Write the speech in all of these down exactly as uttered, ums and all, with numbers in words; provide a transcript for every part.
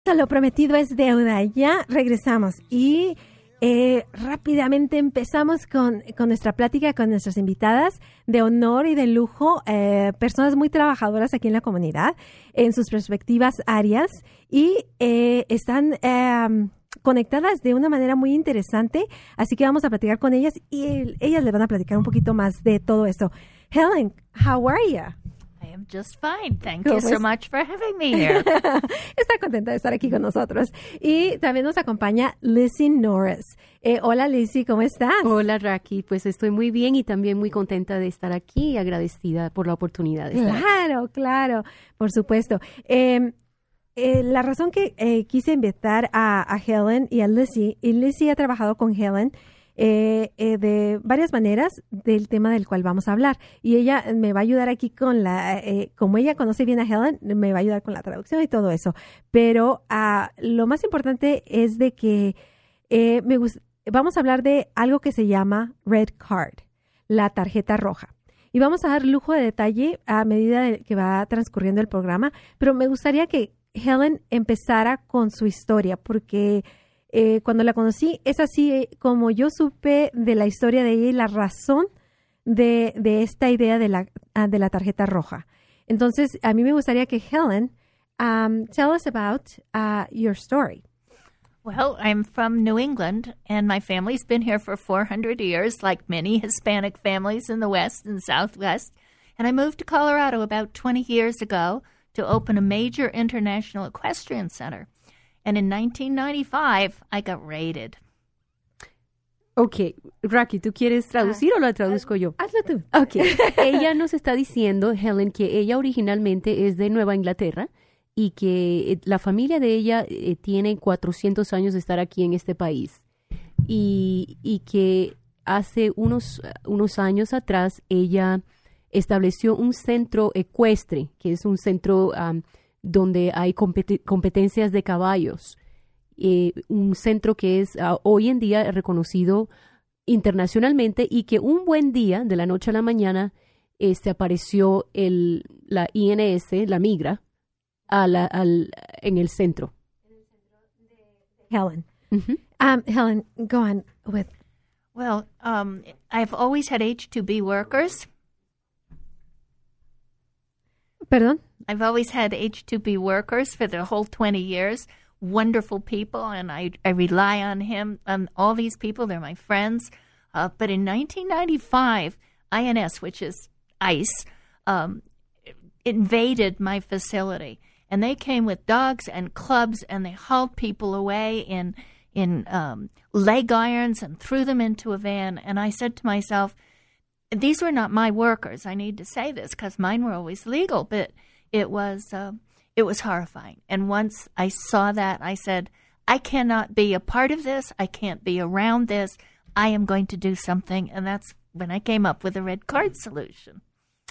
Lo prometido es deuda. Ya regresamos y eh, rápidamente empezamos con, con nuestra plática con nuestras invitadas de honor y de lujo, eh, personas muy trabajadoras aquí en la comunidad en sus respectivas áreas y eh, están eh, conectadas de una manera muy interesante, así que vamos a platicar con ellas y el, ellas le van a platicar un poquito más de todo esto. Helen, how are you? I am just fine. Thank you so much for having me here. Está contenta de estar aquí con nosotros. Y también nos acompaña Lizzie Norris. Eh, hola Lizzie, ¿cómo estás? Hola Raki, pues estoy muy bien y también muy contenta de estar aquí y agradecida por la oportunidad de estar Claro, aquí. claro, por supuesto. Eh, eh, la razón que eh, quise invitar a, a Helen y a Lizzie, y Lizzie ha trabajado con Helen Eh, eh, de varias maneras del tema del cual vamos a hablar. Y ella me va a ayudar aquí con la, eh, como ella conoce bien a Helen, me va a ayudar con la traducción y todo eso. Pero uh, lo más importante es de que eh, me gust- vamos a hablar de algo que se llama Red Card, la tarjeta roja. Y vamos a dar lujo de detalle a medida de que va transcurriendo el programa, pero me gustaría que Helen empezara con su historia, porque Eh, cuando la conocí, es así eh, como yo supe de la historia de ella y la razón de, de esta idea de la, uh, de la tarjeta roja. Entonces, a mí me gustaría que Helen, um, tell us about uh, your story. Well, I'm from New England, and my family's been here for four hundred years, like many Hispanic families in the West and Southwest. And I moved to Colorado about twenty years ago to open a major international equestrian center. And in nineteen ninety-five, I got raided. Ok, Raki, ¿tú quieres traducir ah, o la traduzco yo? Hazlo tú. Ok, ella nos está diciendo, Helen, que ella originalmente es de Nueva Inglaterra y que la familia de ella eh, tiene cuatrocientos años de estar aquí en este país. Y, y que hace unos, unos años atrás ella estableció un centro ecuestre, que es un centro Um, donde hay compet- competencias de caballos, eh, un centro que es uh, hoy en día reconocido internacionalmente y que un buen día, de la noche a la mañana, este, apareció el, la I N S, la migra, a la, al, en el centro. Helen. Uh-huh. Um, Helen, go on with... Well, um, I've always had H two B workers. Perdón? I've always had H two B workers for the whole twenty years, wonderful people, and I, I rely on him, on all these people. They're my friends. Uh, but in nineteen ninety-five, I N S, which is ICE, um, invaded my facility. And they came with dogs and clubs, and they hauled people away in, in um, leg irons and threw them into a van. And I said to myself, these were not my workers. I need to say this because mine were always legal, but it was uh, it was horrifying. And once I saw that, I said, I cannot be a part of this. I can't be around this. I am going to do something. And that's when I came up with the Red Card solution.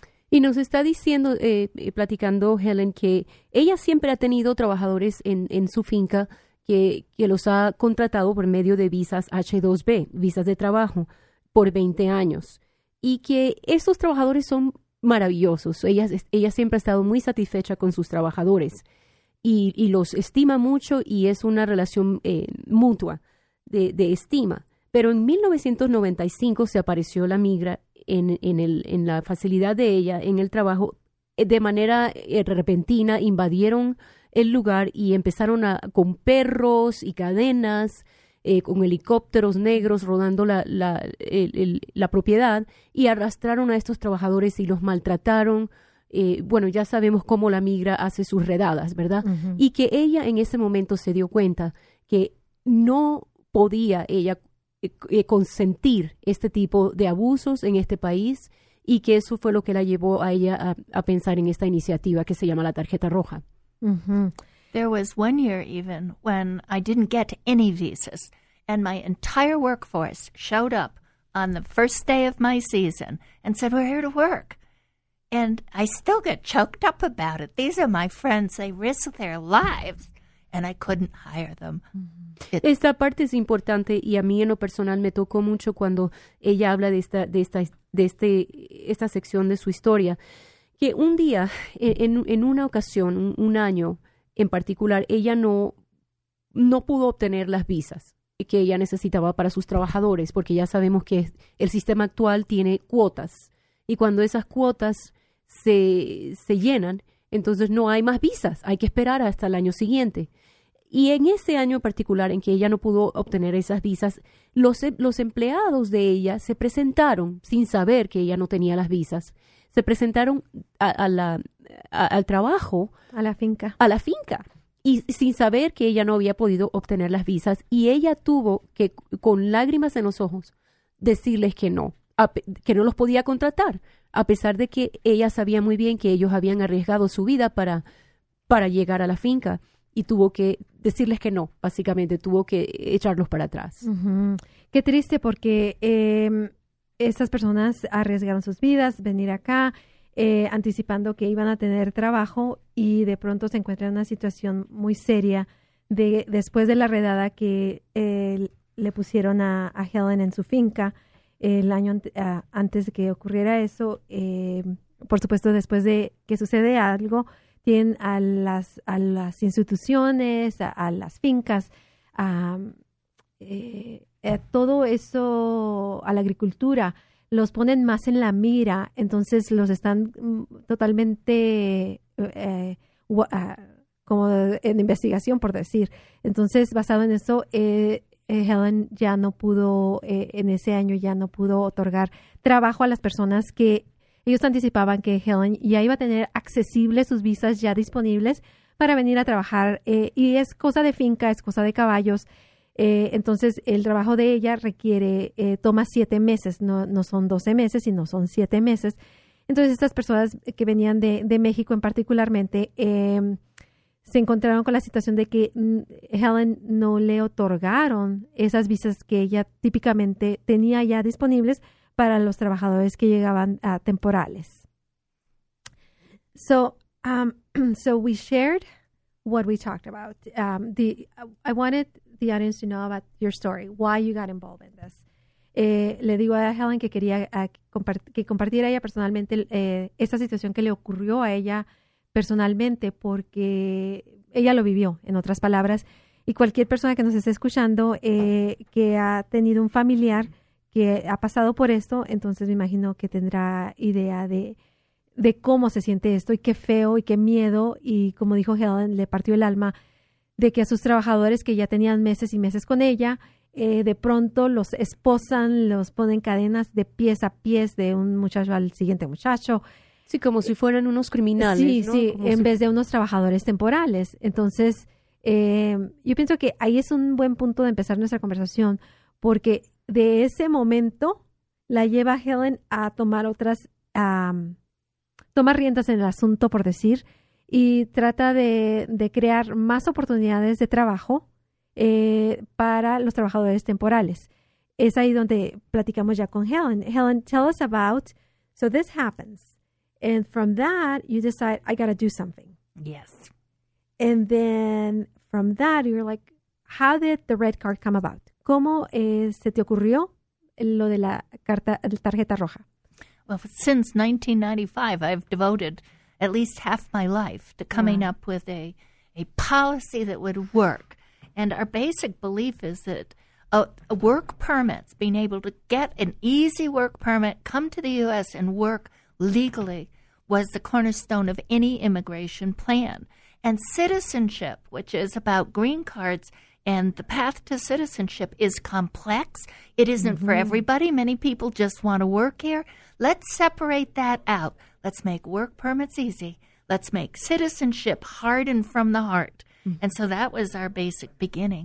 Y nos está diciendo, eh, platicando Helen, que ella siempre ha tenido trabajadores en, en su finca que, que los ha contratado por medio de visas H dos B, visas de trabajo, por veinte años. Y que esos trabajadores son maravillosos. Ella, ella siempre ha estado muy satisfecha con sus trabajadores y, y los estima mucho y es una relación eh, mutua de, de estima. Pero en mil novecientos noventa y cinco se apareció la migra en, en, el, en la facilidad de ella, en el trabajo, de manera eh, repentina, invadieron el lugar y empezaron a, con perros y cadenas, Eh, con helicópteros negros rodando la, la, el, el, la propiedad y arrastraron a estos trabajadores y los maltrataron. Eh, bueno, ya sabemos cómo la migra hace sus redadas, ¿verdad? Uh-huh. Y que ella en ese momento se dio cuenta que no podía ella eh, eh, consentir este tipo de abusos en este país y que eso fue lo que la llevó a ella a, a pensar en esta iniciativa que se llama la tarjeta roja. Uh-huh. There was one year even when I didn't get any visas, and my entire workforce showed up on the first day of my season and said, we're here to work. And I still get choked up about it. These are my friends. They risk their lives, and I couldn't hire them. Mm-hmm. It, esta parte es importante y a mí en lo personal me tocó mucho cuando ella habla de esta, de esta, de este, esta sección de su historia, que un día, en, en una ocasión, un, un año, en particular, ella no no pudo obtener las visas que ella necesitaba para sus trabajadores, porque ya sabemos que el sistema actual tiene cuotas, y cuando esas cuotas se, se llenan, entonces no hay más visas, hay que esperar hasta el año siguiente. Y en ese año en particular en que ella no pudo obtener esas visas, los, los empleados de ella se presentaron, sin saber que ella no tenía las visas, se presentaron a, a la, a, al trabajo. A la finca. A la finca. Y sin saber que ella no había podido obtener las visas, y ella tuvo que, con lágrimas en los ojos, decirles que no, a, que no los podía contratar, a pesar de que ella sabía muy bien que ellos habían arriesgado su vida para, para llegar a la finca, y tuvo que decirles que no, básicamente, tuvo que echarlos para atrás. Uh-huh. Qué triste, porque eh, estas personas arriesgaron sus vidas, venir acá, Eh, anticipando que iban a tener trabajo, y de pronto se encuentran en una situación muy seria de, después de la redada que eh, le pusieron a, a Helen en su finca el año ante, uh, antes de que ocurriera eso. Eh, por supuesto, después de que sucede algo, tienen a las, a las instituciones, a, a las fincas, a, eh, a todo eso, a la agricultura, los ponen más en la mira, entonces los están mm, totalmente eh, uh, como en investigación, por decir. Entonces, basado en eso, eh, eh, Helen ya no pudo, eh, en ese año ya no pudo otorgar trabajo a las personas que ellos anticipaban que Helen ya iba a tener accesibles sus visas ya disponibles para venir a trabajar, eh, y es cosa de finca, es cosa de caballos. Eh, entonces, el trabajo de ella requiere, eh, toma siete meses, no, no son doce meses, sino son siete meses. Entonces, estas personas que venían de, de México en particularmente, eh, se encontraron con la situación de que mm, Helen no le otorgaron esas visas que ella típicamente tenía ya disponibles para los trabajadores que llegaban uh, temporales. So, um, so we shared what we talked about. Um, the I wanted the audience to know about your story, why you got involved in this. Eh, le digo a Helen que quería uh, compart- que compartiera ella personalmente eh, esta situación que le ocurrió a ella personalmente, porque ella lo vivió, en otras palabras, y cualquier persona que nos esté escuchando eh, que ha tenido un familiar que ha pasado por esto, entonces me imagino que tendrá idea de, de cómo se siente esto, y qué feo y qué miedo, y como dijo Helen, le partió el alma de que a sus trabajadores que ya tenían meses y meses con ella, eh, de pronto los esposan, los ponen cadenas de pies a pies de un muchacho al siguiente muchacho. Sí, como si fueran unos criminales, Sí, ¿no? sí, Como en si... vez de unos trabajadores temporales. Entonces, eh, yo pienso que ahí es un buen punto de empezar nuestra conversación, porque de ese momento la lleva Helen a tomar otras, um, tomar riendas en el asunto, por decir, y trata de, de crear más oportunidades de trabajo eh, para los trabajadores temporales. Es ahí donde platicamos ya con Helen. Helen, tell us about, so this happens. And from that, you decide, I got to do something. Yes. And then from that, you're like, how did the red card come about? ¿Cómo eh, se te ocurrió lo de la carta, la tarjeta roja? Well, since nineteen ninety-five, I've devoted at least half my life to coming Wow. up with a, a policy that would work. And our basic belief is that uh, work permits, being able to get an easy work permit, come to the U S and work legally, was the cornerstone of any immigration plan. And citizenship, which is about green cards, and the path to citizenship is complex. It isn't mm-hmm. for everybody. Many people just want to work here. Let's separate that out. Let's make work permits easy. Let's make citizenship hard and from the heart. Mm-hmm. And so that was our basic beginning.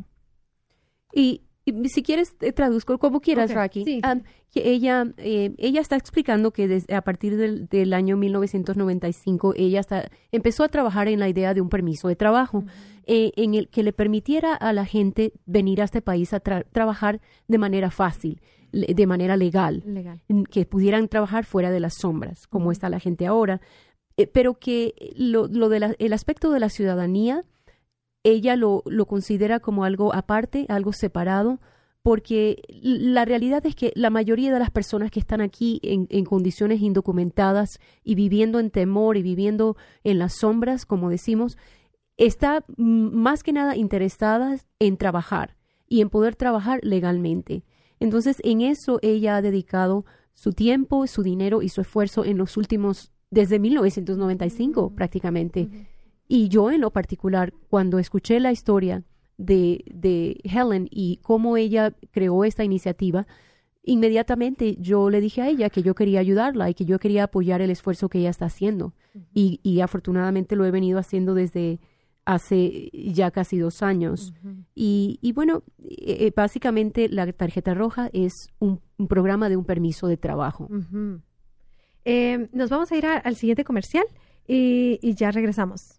Y, y si quieres, te traduzco como quieras, okay. Rocky. Sí. Um, que ella, eh, ella está explicando que desde, a partir del, del año mil novecientos noventa y cinco, ella está, empezó a trabajar en la idea de un permiso de trabajo, uh-huh. eh, en el que le permitiera a la gente venir a este país a tra- trabajar de manera fácil, le, de manera legal, legal, que pudieran trabajar fuera de las sombras, como uh-huh. está la gente ahora, eh, pero que lo, lo de la, el aspecto de la ciudadanía, ella lo, lo considera como algo aparte, algo separado, porque la realidad es que la mayoría de las personas que están aquí en, en condiciones indocumentadas y viviendo en temor y viviendo en las sombras, como decimos, está mm, más que nada interesada en trabajar y en poder trabajar legalmente. Entonces, en eso ella ha dedicado su tiempo, su dinero y su esfuerzo en los últimos, desde mil novecientos noventa y cinco mm-hmm. prácticamente. Mm-hmm. Y yo en lo particular, cuando escuché la historia de, de Helen y cómo ella creó esta iniciativa, inmediatamente yo le dije a ella que yo quería ayudarla y que yo quería apoyar el esfuerzo que ella está haciendo. Uh-huh. Y, y afortunadamente lo he venido haciendo desde hace ya casi dos años. Uh-huh. Y, y bueno, eh, básicamente la tarjeta roja es un, un programa de un permiso de trabajo. Uh-huh. Eh, nos vamos a ir a, al siguiente comercial y, y ya regresamos.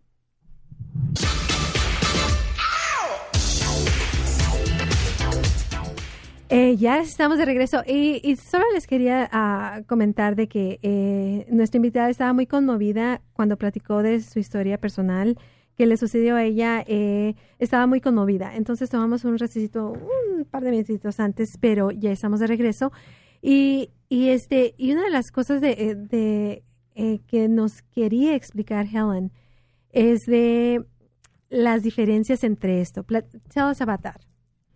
Eh, ya estamos de regreso y, y solo les quería uh, comentar de que eh, nuestra invitada estaba muy conmovida cuando platicó de su historia personal que le sucedió a ella. Eh, estaba muy conmovida, entonces tomamos un recesito un par de minutitos antes, pero ya estamos de regreso y, y este y una de las cosas de, de eh, que nos quería explicar Helen es de las diferencias entre esto. Tell us about that.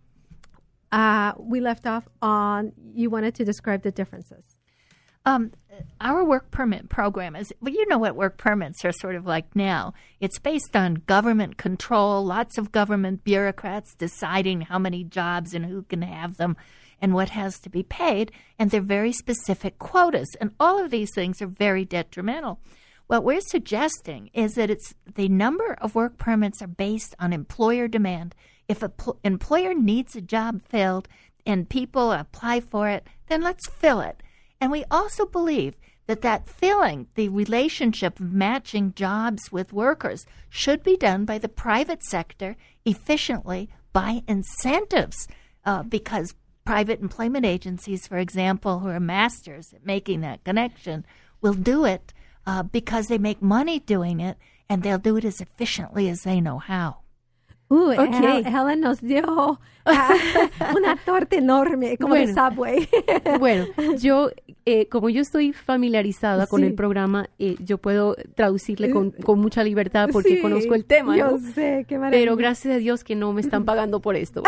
Uh, we left off on, you wanted to describe the differences. Um, our work permit program is, well, you know what work permits are sort of like now. It's based on government control, lots of government bureaucrats deciding how many jobs and who can have them and what has to be paid, and they're very specific quotas. And all of these things are very detrimental. What we're suggesting is that it's the number of work permits are based on employer demand. If an pl- employer needs a job filled and people apply for it, then let's fill it. And we also believe that that filling, the relationship of matching jobs with workers, should be done by the private sector efficiently by incentives, uh, because private employment agencies, for example, who are masters at making that connection, will do it uh, because they make money doing it, and they'll do it as efficiently as they know how. Uh, okay. Helen nos dio uh, una torta enorme, como bueno, de Subway. Bueno, yo, eh, como yo estoy familiarizada sí. con el programa, eh, yo puedo traducirle con, con mucha libertad porque sí, conozco el tema, yo ¿no? sé, qué maravilla. Pero gracias a Dios que no me están pagando por esto.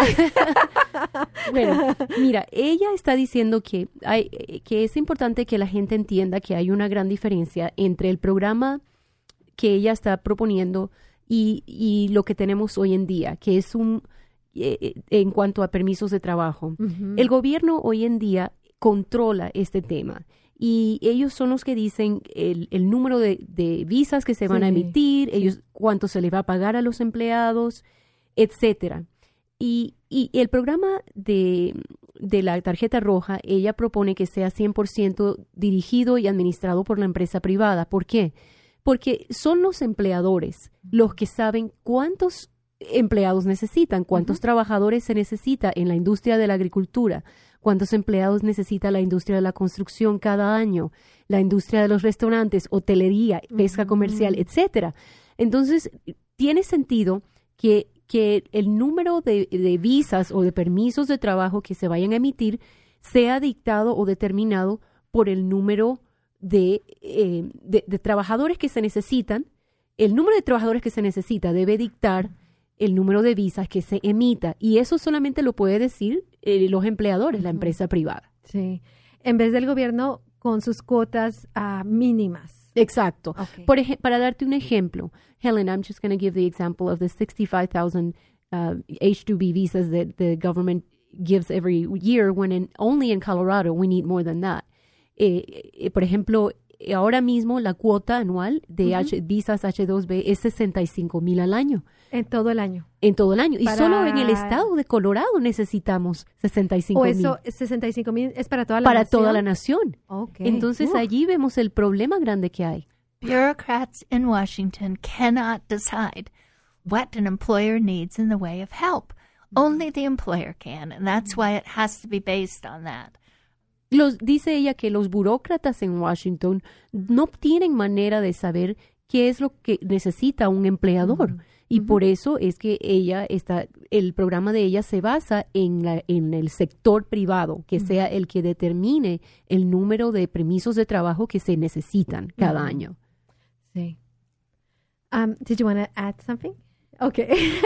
Bueno, mira, ella está diciendo que, hay, que es importante que la gente entienda que hay una gran diferencia entre el programa que ella está proponiendo Y, y lo que tenemos hoy en día, que es un, eh, en cuanto a permisos de trabajo. Uh-huh. El gobierno hoy en día controla este tema y ellos son los que dicen el, el número de, de visas que se van sí, a emitir, sí. ellos cuánto se les va a pagar a los empleados, etcétera. Y, y el programa de, de la tarjeta roja, ella propone que sea cien por ciento dirigido y administrado por la empresa privada. ¿Por qué? Porque son los empleadores los que saben cuántos empleados necesitan, cuántos uh-huh. trabajadores se necesita en la industria de la agricultura, cuántos empleados necesita la industria de la construcción cada año, la industria de los restaurantes, hotelería, pesca uh-huh. comercial, etcétera. Entonces, tiene sentido que, que el número de, de visas o de permisos de trabajo que se vayan a emitir sea dictado o determinado por el número De, eh, de, de trabajadores que se necesitan. El número de trabajadores que se necesita debe dictar el número de visas que se emita, y eso solamente lo puede decir eh, los empleadores, uh-huh. la empresa privada. Sí, en vez del gobierno con sus cuotas uh, mínimas. Exacto. Okay. Por ej- para darte un ejemplo, Helen, I'm just going to give the example of the sixty-five thousand uh, H two B visas that the government gives every year, when in, only in Colorado we need more than that. Eh, eh, por ejemplo, ahora mismo la cuota anual de uh-huh. H, visas H dos B es sesenta y cinco mil al año. En todo el año. En todo el año. Para... Y solo en el estado de Colorado necesitamos sesenta y cinco mil. O eso, sesenta y cinco mil es para toda la para nación. Para toda la nación. Okay. Entonces uh. allí vemos el problema grande que hay. Bureaucrats in Washington cannot decide what an employer needs in the way of help. Only the employer can, and that's why it has to be based on that. Los, dice ella que los burócratas en Washington no tienen manera de saber qué es lo que necesita un empleador. Uh-huh. Y uh-huh. por eso es que ella está, el programa de ella se basa en, la, en el sector privado, que uh-huh. sea el que determine el número de permisos de trabajo que se necesitan cada uh-huh. año. Sí. Um, did you want to add something? Ok.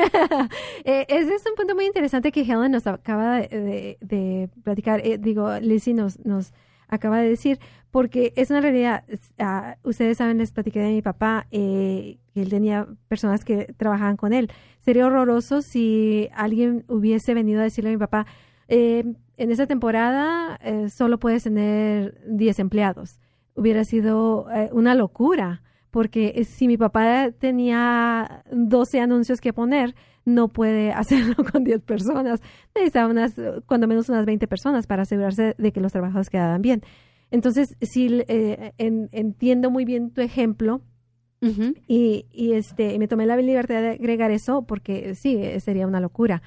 eh, ese es un punto muy interesante que Helen nos acaba de, de, de platicar. Eh, digo, Lizzie nos, nos acaba de decir, porque es una realidad. Uh, ustedes saben, les platiqué de mi papá, eh, que él tenía personas que trabajaban con él. Sería horroroso si alguien hubiese venido a decirle a mi papá, eh, en esta temporada eh, solo puedes tener diez empleados. Hubiera sido eh, una locura. Porque si mi papá tenía doce anuncios que poner, no puede hacerlo con diez personas. Necesitaba unas, cuando menos unas veinte personas para asegurarse de que los trabajadores quedaban bien. Entonces, sí, eh, en, entiendo muy bien tu ejemplo uh-huh. y, y este, me tomé la libertad de agregar eso porque sí, sería una locura.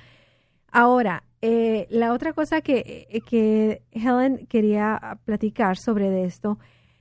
Ahora, eh, la otra cosa que, que Helen quería platicar sobre de esto.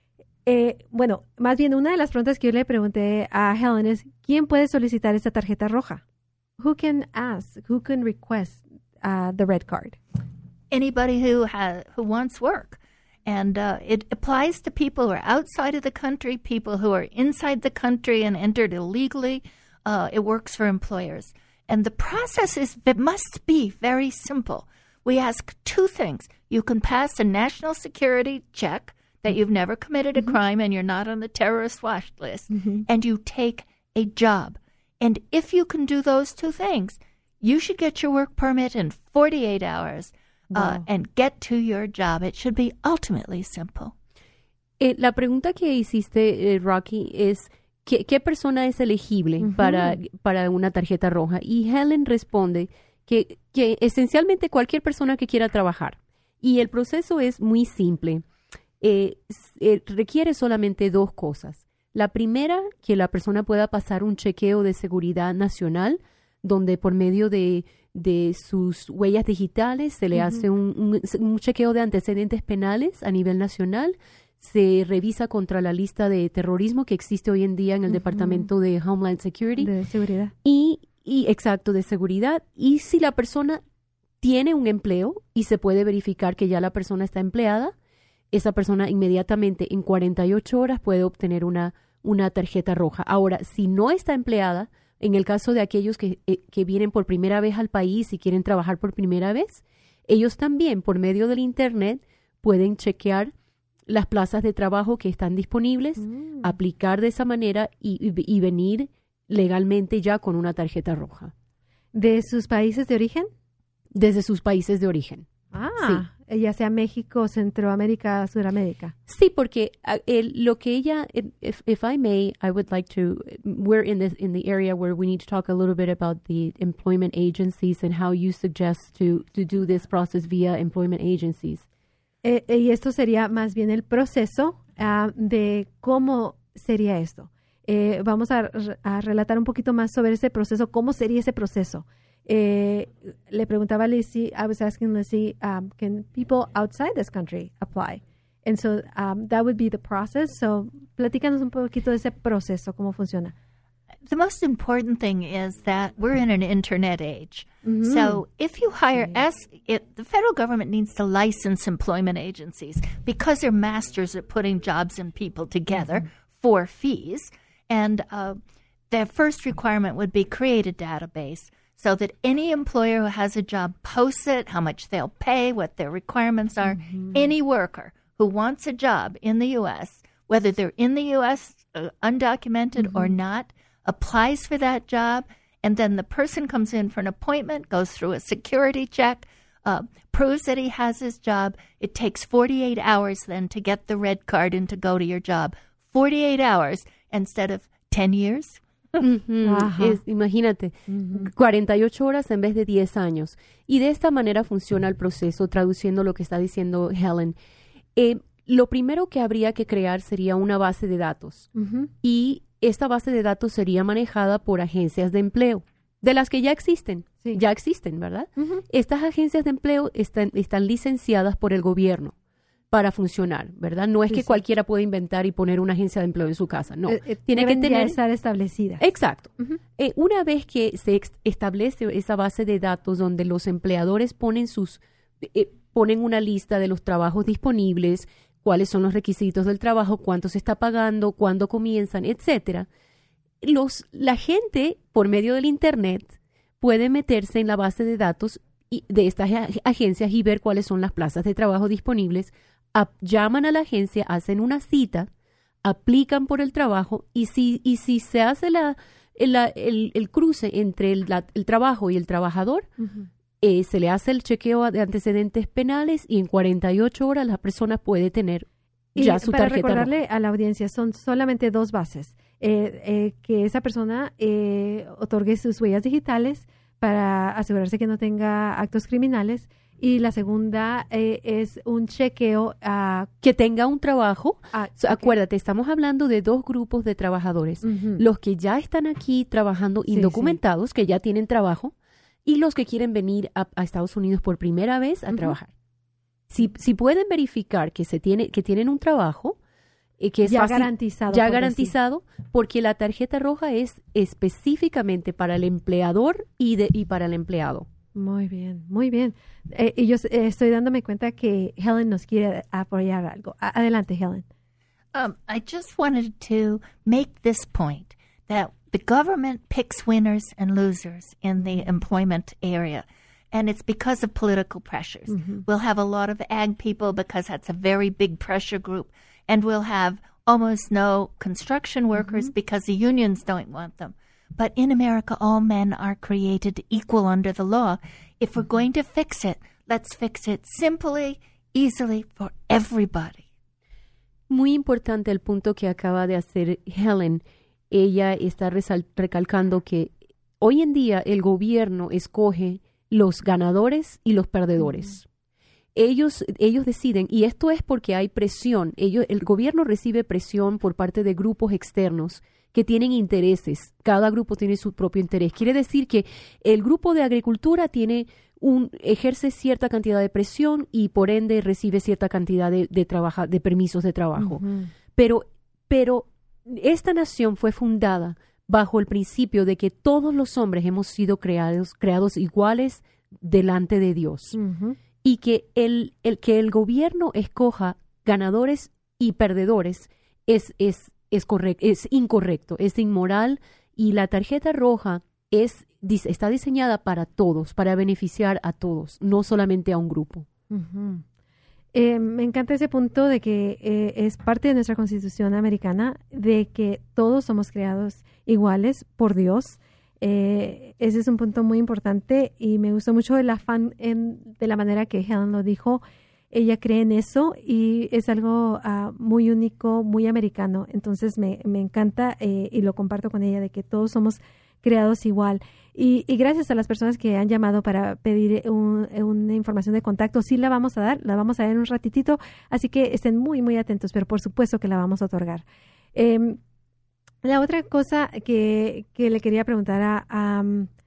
Eh, bueno, más bien una de las preguntas que yo le pregunté a Helen es, ¿quién puede solicitar esta tarjeta roja? Who can ask? Who can request uh, the red card? Anybody who has who wants work. And uh, it applies to people who are outside of the country, people who are inside the country and entered illegally. Uh, it works for employers. And the process is, it must be very simple. We ask two things. You can pass a national security check that you've never committed a mm-hmm. crime and you're not on the terrorist watch list, mm-hmm. and you take a job. And if you can do those two things, you should get your work permit in forty-eight hours uh, wow. and get to your job. It should be ultimately simple. Eh, la pregunta que hiciste, eh, Rocky, es ¿qué, qué persona es elegible uh-huh. para, para una tarjeta roja? Y Helen responde que, que esencialmente cualquier persona que quiera trabajar. Y el proceso es muy simple. Eh, eh, requiere solamente dos cosas. La primera, que la persona pueda pasar un chequeo de seguridad nacional, donde por medio de, de sus huellas digitales se le uh-huh. hace un, un, un chequeo de antecedentes penales a nivel nacional, se revisa contra la lista de terrorismo que existe hoy en día en el uh-huh. Departamento de Homeland Security. De seguridad. Y, y, exacto, de seguridad. Y si la persona tiene un empleo y se puede verificar que ya la persona está empleada, esa persona inmediatamente en cuarenta y ocho horas puede obtener una, una tarjeta roja. Ahora, si no está empleada, en el caso de aquellos que, eh, que vienen por primera vez al país y quieren trabajar por primera vez, ellos también, por medio del Internet, pueden chequear las plazas de trabajo que están disponibles, mm. aplicar de esa manera y, y, y venir legalmente ya con una tarjeta roja. ¿De sus países de origen? Desde sus países de origen. Ah, sí. Ya sea México, Centroamérica, Suramérica. Sí, porque uh, el, lo que ella, if, if I may, I would like to, we're in the, in the area where we need to talk a little bit about the employment agencies and how you suggest to, to do this process via employment agencies. Eh, y esto sería más bien el proceso uh, de cómo sería esto. Eh, vamos a, a relatar un poquito más sobre ese proceso, cómo sería ese proceso. Eh, le preguntaba a Lizzie, I was asking Lizzie, um, can people outside this country apply? And so um, that would be the process. So, platícanos un poquito de ese proceso, cómo funciona. The most important thing is that we're in an internet age. Mm-hmm. So if you hire, sí. as it, the federal government needs to license employment agencies because they're masters at putting jobs and people together mm-hmm. for fees. And uh, their first requirement would be create a database, so that any employer who has a job posts it, how much they'll pay, what their requirements are. Mm-hmm. Any worker who wants a job in the U S, whether they're in the U S uh, undocumented mm-hmm. or not, applies for that job, and then the person comes in for an appointment, goes through a security check, uh, proves that he has his job. It takes forty-eight hours then to get the red card and to go to your job. forty-eight hours instead of ten years. Uh-huh. Es, imagínate, uh-huh. cuarenta y ocho horas en vez de diez años. Y de esta manera funciona el proceso, traduciendo lo que está diciendo Helen. Eh, lo primero que habría que crear sería una base de datos. Uh-huh. Y esta base de datos sería manejada por agencias de empleo, de las que ya existen. Sí. Ya existen, ¿verdad? Uh-huh. Estas agencias de empleo están, están licenciadas por el gobierno para funcionar, ¿verdad? No es sí, que sí. cualquiera puede inventar y poner una agencia de empleo en su casa, no. Eh, eh, Tiene que tener... estar establecida. Exacto. Uh-huh. Eh, una vez que se ex- establece esa base de datos donde los empleadores ponen sus eh, ponen una lista de los trabajos disponibles, cuáles son los requisitos del trabajo, cuánto se está pagando, cuándo comienzan, etcétera, los, la gente, por medio del Internet, puede meterse en la base de datos y, de estas ag- agencias y ver cuáles son las plazas de trabajo disponibles. A, llaman a la agencia, hacen una cita, aplican por el trabajo y si, y si se hace la, la, el, el cruce entre el, la, el trabajo y el trabajador, uh-huh. eh, se le hace el chequeo de antecedentes penales y en cuarenta y ocho horas la persona puede tener y ya su para tarjeta recordarle roja. A la audiencia, son solamente dos bases. Eh, eh, que esa persona eh, otorgue sus huellas digitales para asegurarse que no tenga actos criminales. Y la segunda eh, es un chequeo a... Que tenga un trabajo. Ah, So, okay. Acuérdate, estamos hablando de dos grupos de trabajadores. Uh-huh. Los que ya están aquí trabajando Sí, indocumentados, sí. que ya tienen trabajo, y los que quieren venir a, a Estados Unidos por primera vez a uh-huh. trabajar. Si, si pueden verificar que, se tiene, que tienen un trabajo, eh, que es ya fácil, garantizado. ya por garantizado, decir. Porque la tarjeta roja es específicamente para el empleador y, de, y para el empleado. Muy bien, muy bien. Eh, y yo eh, estoy dándome cuenta que Helen nos quiere apoyar algo. A- adelante, Helen. Um, I just wanted to make this point that the government picks winners and losers in the employment area, and it's because of political pressures. Mm-hmm. We'll have a lot of ag people because that's a very big pressure group, and we'll have almost no construction workers mm-hmm. because the unions don't want them. But in America, all men are created equal under the law. If we're going to fix it, let's fix it simply, easily, for everybody. Muy importante el punto que acaba de hacer Helen. Ella está resal- recalcando que hoy en día el gobierno escoge los ganadores y los perdedores. Mm. Ellos, ellos deciden, y esto es porque hay presión. Ellos, el gobierno recibe presión por parte de grupos externos que tienen intereses. Cada grupo tiene su propio interés. Quiere decir que el grupo de agricultura tiene un, ejerce cierta cantidad de presión y por ende recibe cierta cantidad de, de, trabaja, de permisos de trabajo. Uh-huh. Pero, pero esta nación fue fundada bajo el principio de que todos los hombres hemos sido creados, creados iguales delante de Dios. Uh-huh. Y que el, el, que el gobierno escoja ganadores y perdedores es, es Es, correcto, es incorrecto, es inmoral y la tarjeta roja es, está diseñada para todos, para beneficiar a todos, no solamente a un grupo. Uh-huh. Eh, me encanta ese punto de que eh, es parte de nuestra Constitución americana, de que todos somos creados iguales por Dios. Eh, ese es un punto muy importante y me gustó mucho el afán en, de la manera que Helen lo dijo. Ella cree en eso y es algo uh, muy único, muy americano. Entonces me, me encanta eh, y lo comparto con ella de que todos somos creados igual. Y, y gracias a las personas que han llamado para pedir un, una información de contacto, sí la vamos a dar, la vamos a dar en un ratitito. Así que estén muy, muy atentos, pero por supuesto que la vamos a otorgar. Eh, la otra cosa que, que le quería preguntar a, a,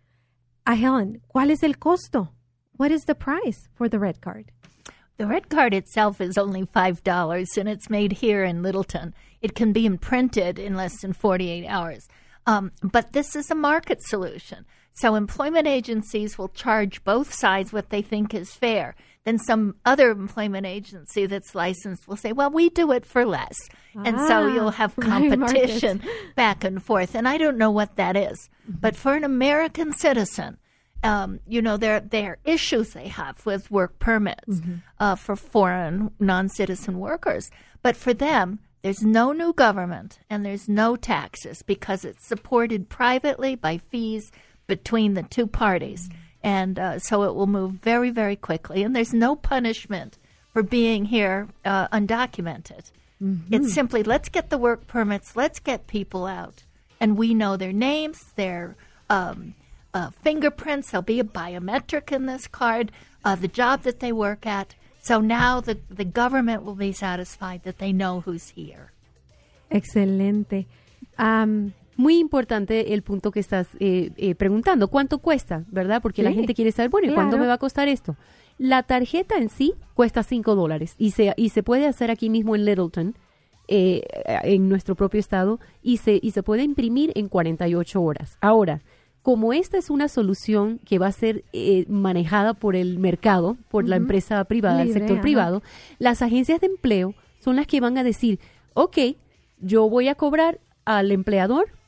a Helen, ¿cuál es el costo? What is the price for the red card? The red card itself is only five dollars, and it's made here in Littleton. It can be imprinted in less than forty-eight hours. Um, but this is a market solution. So employment agencies will charge both sides what they think is fair. Then some other employment agency that's licensed will say, well, we do it for less. Ah, and so you'll have competition back and forth. And I don't know what that is. Mm-hmm. But for an American citizen, Um, you know, there, there are issues they have with work permits mm-hmm. uh, for foreign non-citizen workers. But for them, there's no new government and there's no taxes because it's supported privately by fees between the two parties. Mm-hmm. And uh, so it will move very, very quickly. And there's no punishment for being here uh, undocumented. Mm-hmm. It's simply, let's get the work permits, let's get people out. And we know their names, their um Uh, fingerprints, there'll be a biometric in this card, uh, the job that they work at. So now the, the government will be satisfied that they know who's here. Excelente. Um, Muy importante el punto que estás eh, eh, preguntando. ¿Cuánto cuesta? ¿Verdad? Porque sí, la gente quiere saber, bueno, ¿y claro. cuánto me va a costar esto? La tarjeta en sí cuesta cinco dólares y se, y se puede hacer aquí mismo en Littleton, eh, en nuestro propio estado, y se, y se puede imprimir en cuarenta y ocho horas. Ahora, como esta es una solución que va a ser eh, manejada por el mercado, por uh-huh. la empresa privada, Libre, el sector ajá. privado, las agencias de empleo son las que van a decir, ok, yo voy a cobrar al empleador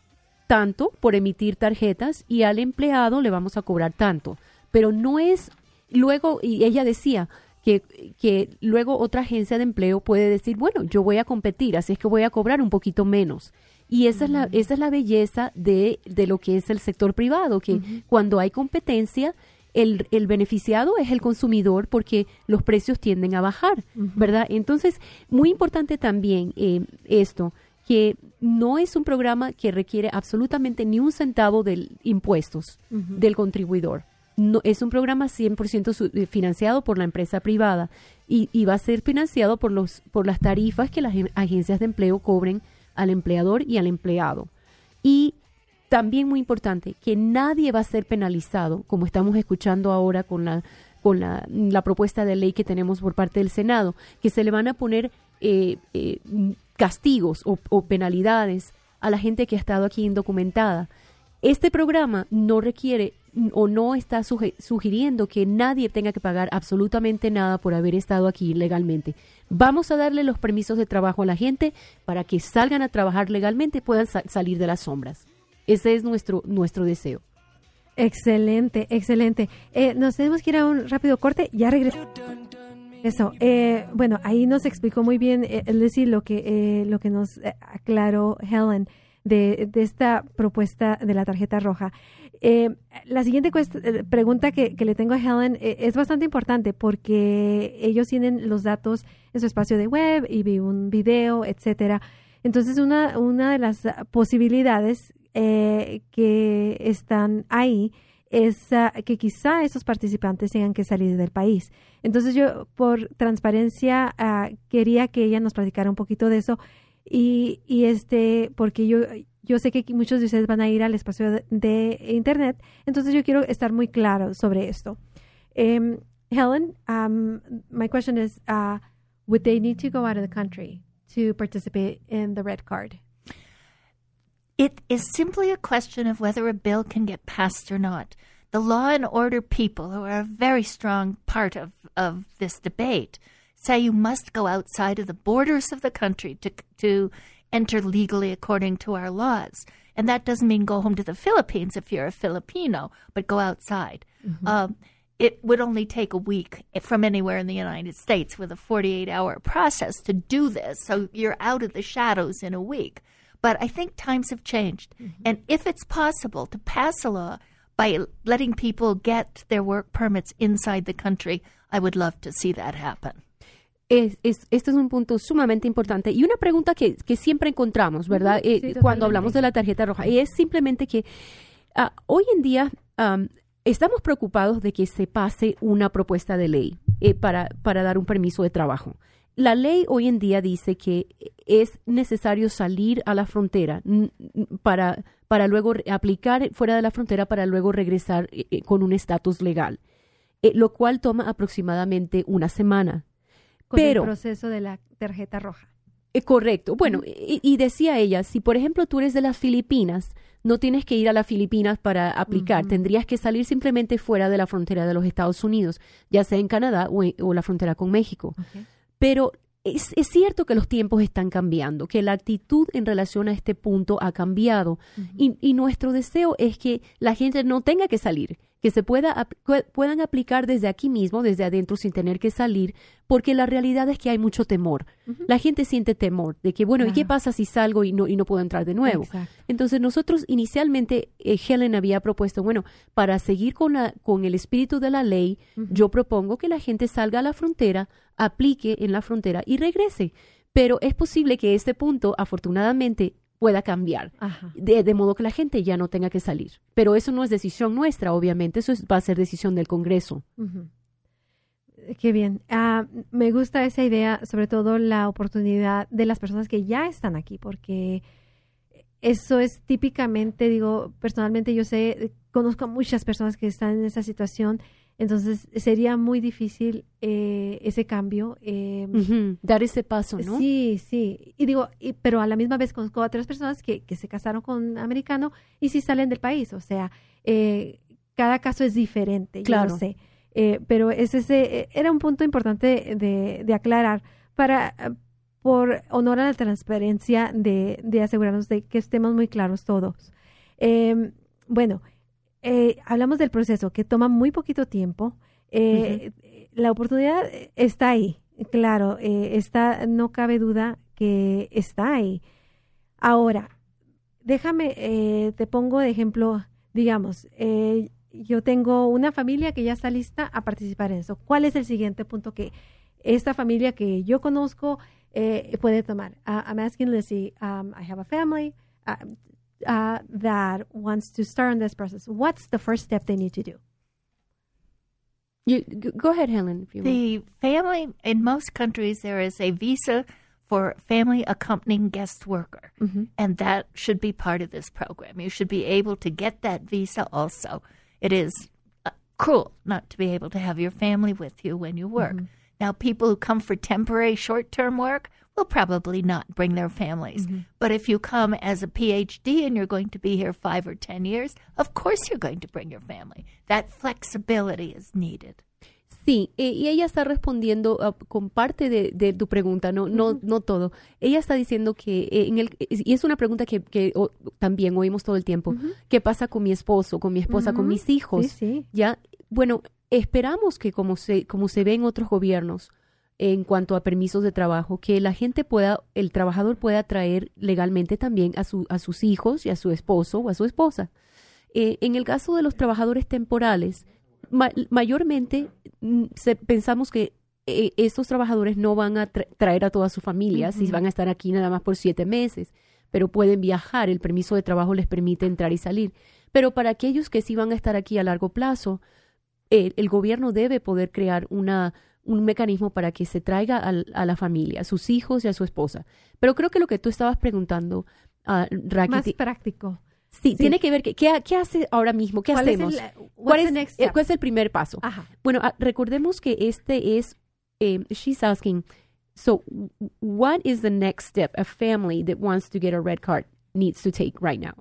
tanto por emitir tarjetas y al empleado le vamos a cobrar tanto. Pero no es, luego, y ella decía que, que luego otra agencia de empleo puede decir, bueno, yo voy a competir, así es que voy a cobrar un poquito menos. Y esa, uh-huh. es la, esa es la belleza de, de lo que es el sector privado, que uh-huh. cuando hay competencia, el, el beneficiado es el consumidor porque los precios tienden a bajar, uh-huh. ¿verdad? Entonces, muy importante también eh, esto, que no es un programa que requiere absolutamente ni un centavo de impuestos uh-huh. del contribuidor. No, es un programa cien por ciento su, eh, financiado por la empresa privada y, y va a ser financiado por, los, por las tarifas que las agencias de empleo cobren al empleador y al empleado. Y también muy importante, que nadie va a ser penalizado, como estamos escuchando ahora con la, con la, la propuesta de ley que tenemos por parte del Senado, que se le van a poner eh, eh, castigos o, o penalidades a la gente que ha estado aquí indocumentada. Este programa no requiere o no está suge- sugiriendo que nadie tenga que pagar absolutamente nada por haber estado aquí legalmente. Vamos a darle los permisos de trabajo a la gente para que salgan a trabajar legalmente y puedan sa- salir de las sombras. Ese es nuestro, nuestro deseo. Excelente, excelente. Eh, nos tenemos que ir a un rápido corte, ya regresamos. Eso, eh, bueno, ahí nos explicó muy bien, eh, Lizzie, lo que, eh, lo que nos eh, aclaró Helen de, de esta propuesta de la tarjeta roja. Eh, la siguiente cuest- eh, pregunta que, que le tengo a Helen eh, es bastante importante porque ellos tienen los datos en su espacio de web y vi un video, etcétera. Entonces, una, una de las posibilidades eh, que están ahí es uh, que quizá esos participantes tengan que salir del país. Entonces yo, por transparencia, uh, quería que ella nos platicara un poquito de eso y, y este, porque yo, yo sé que muchos de ustedes van a ir al espacio de, de Internet, entonces yo quiero estar muy claro sobre esto. Um, Helen, um, my question is, uh, would they need to go out of the country to participate in the red card? It is simply a question of whether a bill can get passed or not. The law and order people, who are a very strong part of, of this debate, say you must go outside of the borders of the country to to enter legally according to our laws. And that doesn't mean go home to the Philippines if you're a Filipino, but go outside. Mm-hmm. Um, it would only take a week from anywhere in the United States with a forty-eight hour process to do this. So you're out of the shadows in a week. But I think times have changed. Mm-hmm. And if it's possible to pass a law by letting people get their work permits inside the country, I would love to see that happen. Es, es, este es un punto sumamente importante y una pregunta que, que siempre encontramos, ¿verdad? Sí, eh, cuando hablamos de la tarjeta roja, y es simplemente que uh, hoy en día um, estamos preocupados de que se pase una propuesta de ley eh, para, para dar un permiso de trabajo. La ley hoy en día dice que es necesario salir a la frontera para, para luego aplicar fuera de la frontera para luego regresar eh, con un estatus legal, eh, lo cual toma aproximadamente una semana. Con Pero, el proceso de la tarjeta roja. Eh, correcto. Bueno, uh-huh. y, y decía ella, si por ejemplo tú eres de las Filipinas, no tienes que ir a las Filipinas para aplicar. Uh-huh. Tendrías que salir simplemente fuera de la frontera de los Estados Unidos, ya sea en Canadá o, en, o la frontera con México. Okay. Pero es, es cierto que los tiempos están cambiando, que la actitud en relación a este punto ha cambiado. Uh-huh. y, y nuestro deseo es que la gente no tenga que salir, que se pueda puedan aplicar desde aquí mismo, desde adentro, sin tener que salir, porque la realidad es que hay mucho temor. Uh-huh. La gente siente temor de que, bueno, claro. ¿y qué pasa si salgo y no, y no puedo entrar de nuevo? Exacto. Entonces, nosotros inicialmente, eh, Helen había propuesto, bueno, para seguir con, la, con el espíritu de la ley, uh-huh. yo propongo que la gente salga a la frontera, aplique en la frontera y regrese. Pero es posible que este punto, afortunadamente, pueda cambiar, de, de modo que la gente ya no tenga que salir. Pero eso no es decisión nuestra, obviamente, eso es, va a ser decisión del Congreso. Uh-huh. Qué bien. Uh, me gusta esa idea, sobre todo la oportunidad de las personas que ya están aquí, porque eso es típicamente, digo, personalmente yo sé, conozco a muchas personas que están en esa situación. Entonces, sería muy difícil eh, ese cambio. Eh, uh-huh. Dar ese paso, ¿no? Sí, sí. Y digo, y, pero a la misma vez conozco a otras personas que, que se casaron con un americano y sí salen del país. O sea, eh, cada caso es diferente, claro. Yo lo sé. Eh, pero ese, ese era un punto importante de, de aclarar para por honor a la transparencia de, de asegurarnos de que estemos muy claros todos. Eh, bueno, eh, hablamos del proceso que toma muy poquito tiempo. Eh, uh-huh. La oportunidad está ahí, claro, eh, está, no cabe duda que está ahí. Ahora, déjame, eh, te pongo de ejemplo, digamos, eh, yo tengo una familia que ya está lista a participar en eso. ¿Cuál es el siguiente punto que esta familia que yo conozco eh, puede tomar? Uh, I'm asking Lizzie, um, I have a family uh, uh, that wants to start on this process. What's the first step they need to do? You, go ahead, Helen. If you the want. family, in most countries, there is a visa for family accompanying guest worker, mm-hmm. and that should be part of this program. You should be able to get that visa also. It is uh, cruel not to be able to have your family with you when you work. Mm-hmm. Now, people who come for temporary short-term work will probably not bring their families. Mm-hmm. But if you come as a P H D and you're going to be here five or ten years, of course you're going to bring your family. That flexibility is needed. Sí, eh, y ella está respondiendo uh, con parte de, de tu pregunta, no, no, uh-huh. no todo. Ella está diciendo que, eh, en el, y es una pregunta que, que oh, también oímos todo el tiempo, uh-huh. ¿qué pasa con mi esposo, con mi esposa, uh-huh. con mis hijos? Sí, sí. Ya, bueno, esperamos que como se, como se ve en otros gobiernos, en cuanto a permisos de trabajo, que la gente pueda, el trabajador pueda traer legalmente también a, su, a sus hijos y a su esposo o a su esposa. Eh, en el caso de los trabajadores temporales, ma- mayormente mm, se, pensamos que eh, estos trabajadores no van a tra- traer a toda su familia, uh-huh. si van a estar aquí nada más por siete meses, pero pueden viajar, el permiso de trabajo les permite entrar y salir. Pero para aquellos que sí van a estar aquí a largo plazo, eh, el gobierno debe poder crear una un mecanismo para que se traiga a, a la familia, a sus hijos y a su esposa. Pero creo que lo que tú estabas preguntando, uh, Raquel, más práctico. Sí, sí, tiene que ver, que, ¿qué, ¿qué hace ahora mismo? ¿Qué ¿Cuál hacemos? Es el, ¿Cuál, es, next eh, ¿Cuál es el primer paso? Ajá. Bueno, uh, recordemos que este es, um, she's asking, so what is the next step a family that wants to get a red card needs to take right now?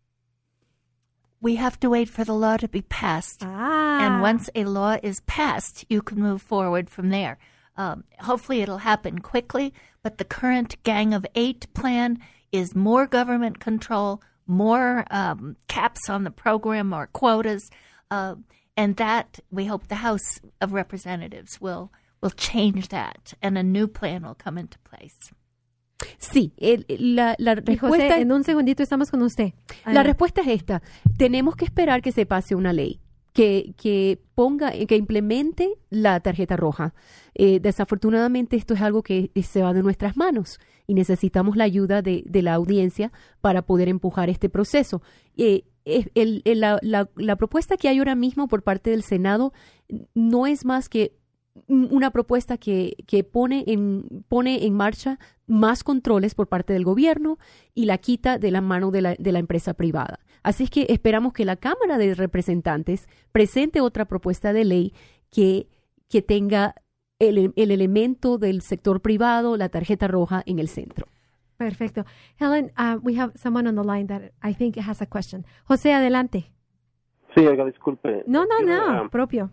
We have to wait for the law to be passed. Ah. And once a law is passed, you can move forward from there. Um, hopefully it'll happen quickly, but the current Gang of Eight plan is more government control, more um, caps on the program, more quotas, uh, and that we hope the House of Representatives will, will change that, and a new plan will come into place. Sí, el, la, la respuesta... José, en un segundito estamos con usted. Adelante. La respuesta es esta. Tenemos que esperar que se pase una ley que, que ponga, que implemente la tarjeta roja. Eh, desafortunadamente esto es algo que se va de nuestras manos y necesitamos la ayuda de, de la audiencia para poder empujar este proceso. Eh, el, el, la, la, la propuesta que hay ahora mismo por parte del Senado no es más que una propuesta que, que pone, en, pone en marcha más controles por parte del gobierno y la quita de la mano de la, de la empresa privada. Así es que esperamos que la Cámara de Representantes presente otra propuesta de ley que, que tenga el, el elemento del sector privado, la tarjeta roja, en el centro. Perfecto. Helen, uh, we have someone on the line that I think has a question. José, adelante. Sí, oiga, disculpe. No, no, Quiero, no, uh, propio.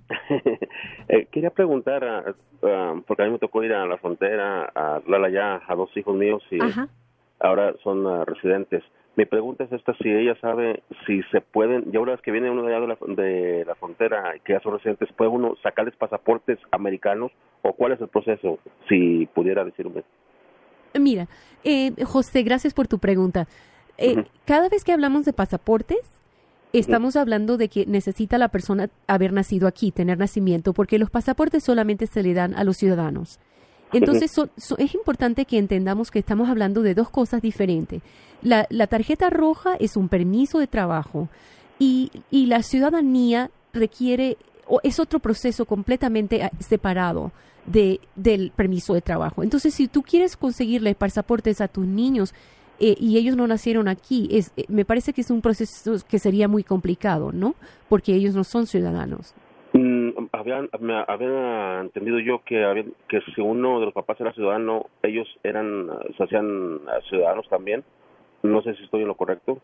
eh, quería preguntar, uh, uh, porque a mí me tocó ir a la frontera a hablar allá a dos hijos míos y Ajá. ahora son uh, residentes. Mi pregunta es esta, si ella sabe si se pueden, ya una vez que viene uno de allá de la, de la frontera y que ya son residentes, ¿puede uno sacarles pasaportes americanos o cuál es el proceso, si pudiera decirme? Mira, eh, José, gracias por tu pregunta. Eh, uh-huh. Cada vez que hablamos de pasaportes, estamos hablando de que necesita la persona haber nacido aquí, tener nacimiento, porque los pasaportes solamente se le dan a los ciudadanos. Entonces, so, so, es importante que entendamos que estamos hablando de dos cosas diferentes. La, la tarjeta roja es un permiso de trabajo y, y la ciudadanía requiere, o es otro proceso completamente separado de, del permiso de trabajo. Entonces, si tú quieres conseguirle pasaportes a tus niños, Eh, y ellos no nacieron aquí, es, eh, me parece que es un proceso que sería muy complicado, ¿no? Porque ellos no son ciudadanos. Mm, habían, me había entendido yo que, había, que si uno de los papás era ciudadano, ellos eran, se hacían ciudadanos también. No sé si estoy en lo correcto.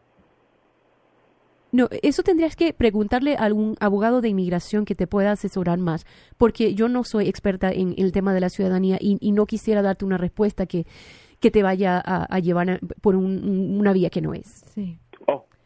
No, eso tendrías que preguntarle a algún abogado de inmigración que te pueda asesorar más, porque yo no soy experta en, en el tema de la ciudadanía y, y no quisiera darte una respuesta que... que te vaya a, a llevar a, por un, una vía que no es. Sí. Oh,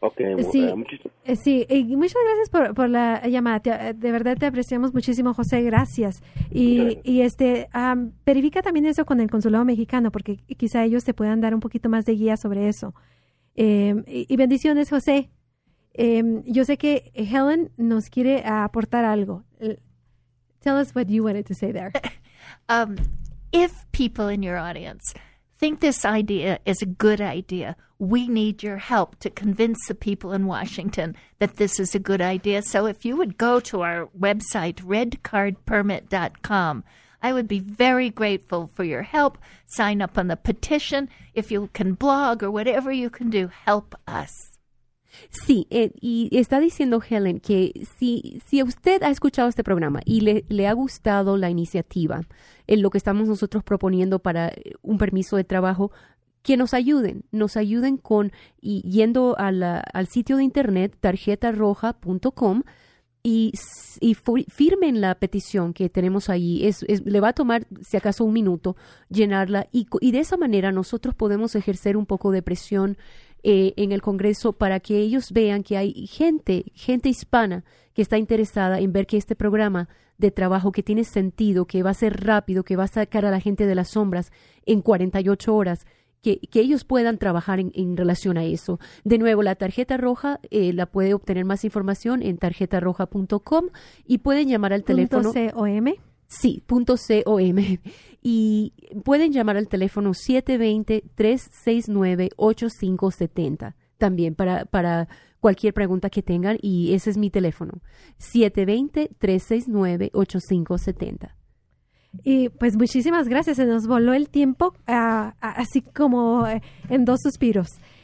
Ok, Sí, uh, muchis- eh, sí, y muchas gracias por, por la llamada. Te- de verdad te apreciamos muchísimo, José. Gracias. Y, Gracias. y este, am, verifica también eso con el consulado mexicano, porque quizá ellos te puedan dar un poquito más de guía sobre eso. Eh, y, y bendiciones, José. Eh, yo sé que Helen nos quiere aportar algo. Eh, Tell us what you wanted to say there. Um, if people in your audience think this idea is a good idea, we need your help to convince the people in Washington that this is a good idea. So if you would go to our website, red card permit dot com, I would be very grateful for your help. Sign up on the petition. If you can blog or whatever you can do, help us. Sí, eh, y está diciendo Helen que si, si usted ha escuchado este programa y le, le ha gustado la iniciativa, en lo que estamos nosotros proponiendo para un permiso de trabajo, que nos ayuden, nos ayuden con y yendo a la, al sitio de internet tarjeta roja punto com y, y firmen la petición que tenemos ahí. Es, es, le va a tomar, si acaso, un minuto llenarla y, y de esa manera nosotros podemos ejercer un poco de presión Eh, en el Congreso para que ellos vean que hay gente, gente hispana que está interesada en ver que este programa de trabajo que tiene sentido, que va a ser rápido, que va a sacar a la gente de las sombras en cuarenta y ocho horas, que, que ellos puedan trabajar en, en relación a eso. De nuevo, la tarjeta roja eh, la puede obtener más información en tarjeta roja punto com y pueden llamar al teléfono. .com. Sí, punto .com. Y pueden llamar al teléfono siete dos cero, tres seis nueve, ocho cinco siete cero también para, para cualquier pregunta que tengan, y ese es mi teléfono, siete dos cero, tres seis nueve, ocho cinco siete cero. Y pues muchísimas gracias. Se nos voló el tiempo uh, así como en dos suspiros.